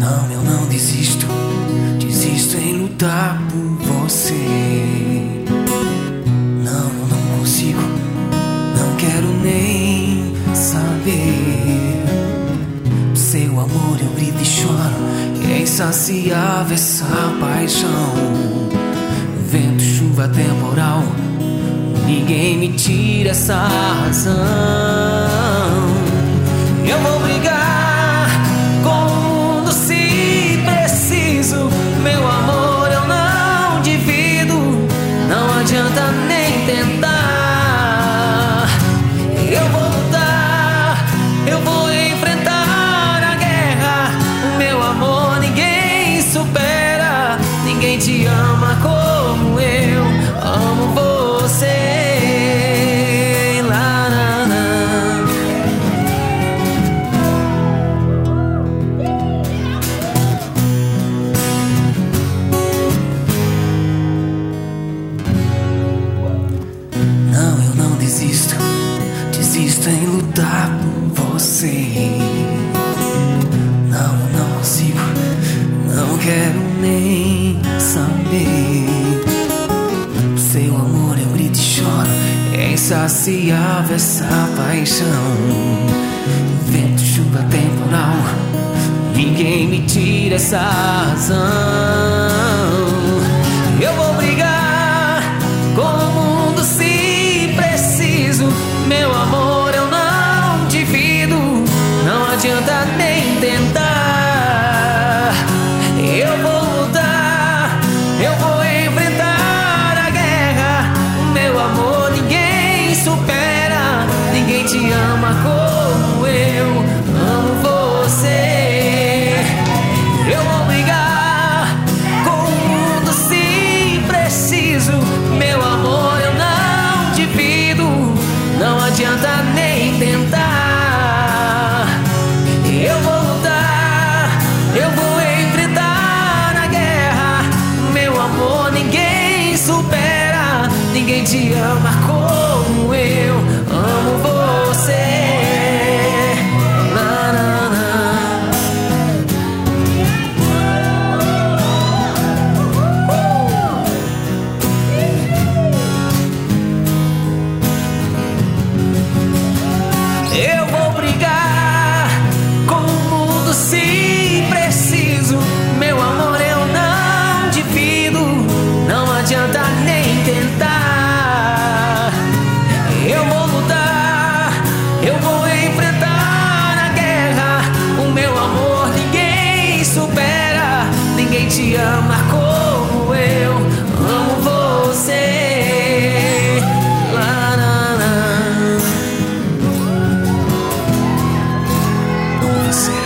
Não, eu não desisto, desisto em lutar por você. Não, eu não consigo, não quero nem saber. Seu amor eu grito e choro, é insaciável essa paixão. Vento, chuva, temporal, ninguém me tira essa razão. Eu vou brigar com o mundo se preciso. Meu amor eu não divido, não adianta nem tentar. Eu vou lutar, eu vou enfrentar a guerra. O meu amor ninguém supera, ninguém te ama como eu amo você. Desisto em lutar por você. Não, eu não consigo, não quero nem saber. Seu amor eu grito e choro, é insaciável essa paixão. Vento, chuva, temporal, ninguém me tira essa razão. Eu vou brigar com o mundo se preciso. Meu amor eu não divido, não adianta nem tentar. Eu vou lutar, eu vou enfrentar a guerra. O meu amor ninguém supera, ninguém te ama como eu amo você. Eu vou brigar com o mundo se preciso. Meu amor eu não divido, não adianta nem tentar. Eu vou lutar, eu vou enfrentar a guerra. Meu amor ninguém supera, ninguém te ama como eu amo você. Na, na, na. Eu vou brigar com o mundo se preciso. Meu amor eu não divido, não adianta nem tentar. Eu vou lutar, eu vou enfrentar a guerra. O meu amor ninguém supera, ninguém te ama como eu amo você. Lá, lá, lá. Você